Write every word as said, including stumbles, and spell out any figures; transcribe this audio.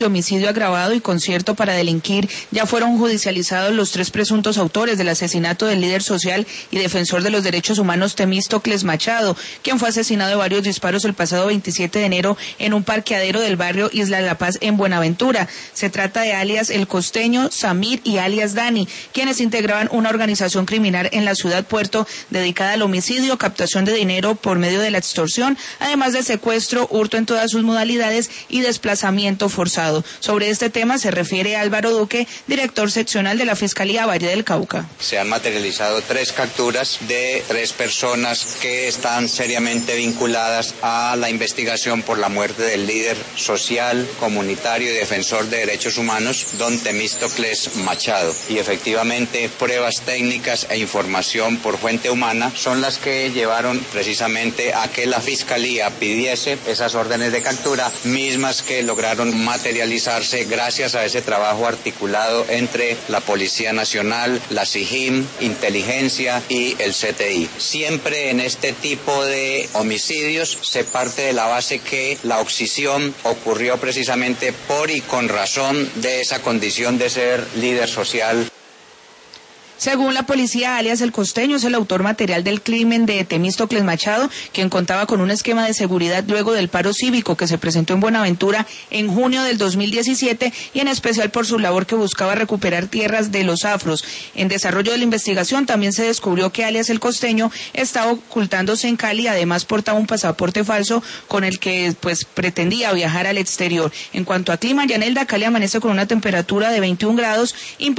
homicidio agravado y concierto para delinquir. Ya fueron judicializados los tres presuntos autores del asesinato del líder social y defensor de los derechos humanos Temístocles Machado, quien fue asesinado de varios disparos el pasado veintisiete de enero en un parqueadero del barrio Isla La Paz en Buenaventura. Se trata de alias El Costeño, Samir y alias Dani, quienes integraban una organización criminal en la ciudad Puerto dedicada al homicidio, captación de dinero por medio de la extorsión, además de secuestro, hurto en todas sus modalidades y desplazamiento forzado. Sobre este tema se refiere Álvaro Duque, director seccional de la Fiscalía Valle del Cauca. Se han materializado tres capturas de tres personas que están seriamente vinculadas a la investigación por la muerte del líder social, comunitario y defensor de derechos humanos, don Temístocles Machado. Y efectivamente pruebas técnicas e información por fuente humana son las que llevaron precisamente a que la Fiscalía pidiese esas órdenes de captura, mismas que lograron materializar realizarse gracias a ese trabajo articulado entre la Policía Nacional, la SIJIN, Inteligencia y el C T I. Siempre en este tipo de homicidios se parte de la base que la ocisión ocurrió precisamente por y con razón de esa condición de ser líder social. Según la policía, alias El Costeño es el autor material del crimen de Temístocles Machado, quien contaba con un esquema de seguridad luego del paro cívico que se presentó en Buenaventura en junio del dos mil diecisiete y en especial por su labor que buscaba recuperar tierras de los afros. En desarrollo de la investigación también se descubrió que alias El Costeño estaba ocultándose en Cali, además portaba un pasaporte falso con el que pues pretendía viajar al exterior. En cuanto a clima, Yanelda, Cali amanece con una temperatura de veintiún grados.